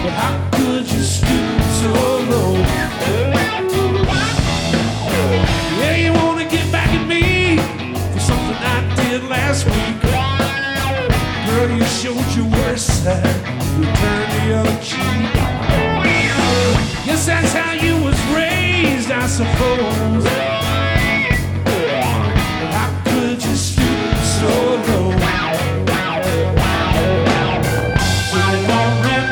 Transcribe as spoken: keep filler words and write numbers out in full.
How could you stoop so low? Yeah, you wanna get back at me for something I did last week. Girl, you showed your worst side, you turned the other cheek. Guess that's how you was raised, I suppose.